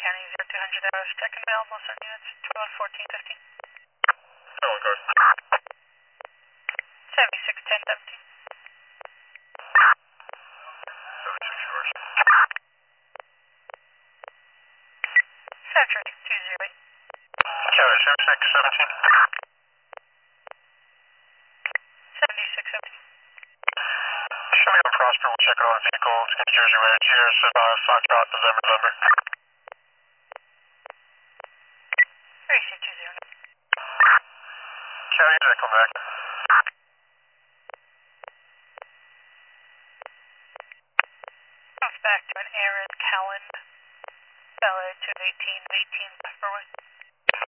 County 0200 hours, check available, certain units, 211415. One card. 761017. 76 cars. Saturday, 208. County 7617. 7617. Show me on Prosper, we'll check on a vehicle. It's going to Jersey Ranch here, survive Foxtrot, November. Racy 209. County, did I come back? Comes back to an Aaron Callan, Bel Air 218, 18 Pepperwood.